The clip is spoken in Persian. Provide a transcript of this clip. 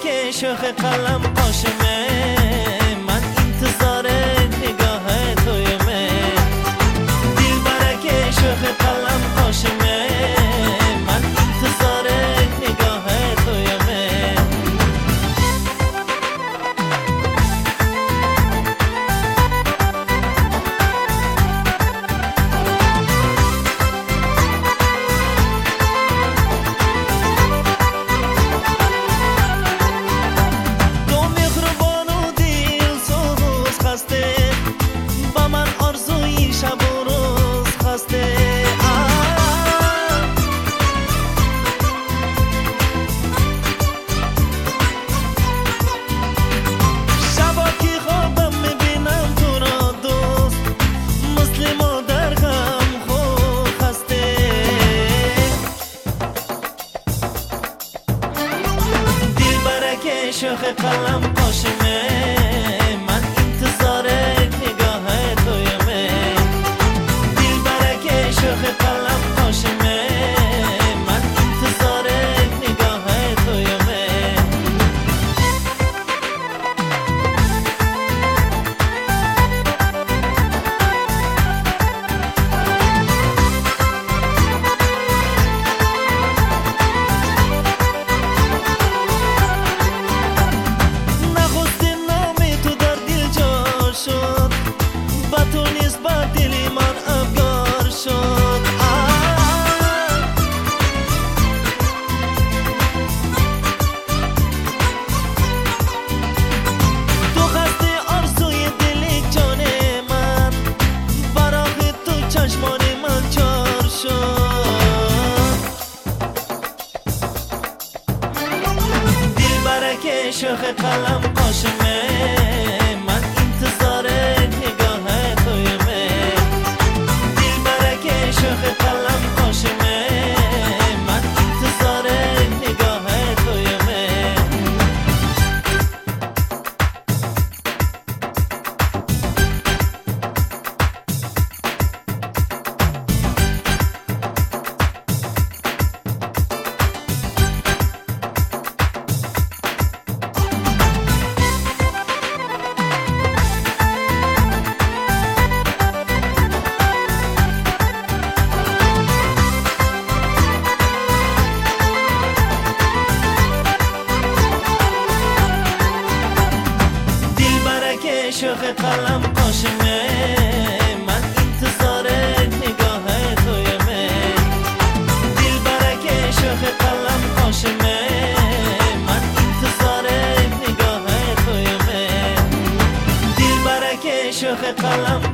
برک شوخ قلم قاشمه، من انتظار نگاه تویمه. دل برک شوخ قلم قاشمه، من انتظار نگاه تویمه. با من آرزوی شب و روز خواسته. شبا که خوابم میبینم تو را دوست، مثل مادر غم خور خسته. دل برک شوخ قلم قاشمه، من انتظار نگاه تویمه. دل برک شوخ قلم قاشمه، من انتظار نگاه تویمه. با تو نیست با دلی من افگار شد. تو خسته آرزوی دلی جان من، براغ تو چشمان من چار شد. دل برک شوخ قلم قاشمه، من انتظار نگاه تویمه. دل برک شوخ قلم قاشمه، من انتظار نگاه تویمه. شوخ قلم قاشمه، من انتظار نگاه تویمه. دل برک شوخ قلم قاشمه، من انتظار نگاه تویمه. دل برک شوخ قلم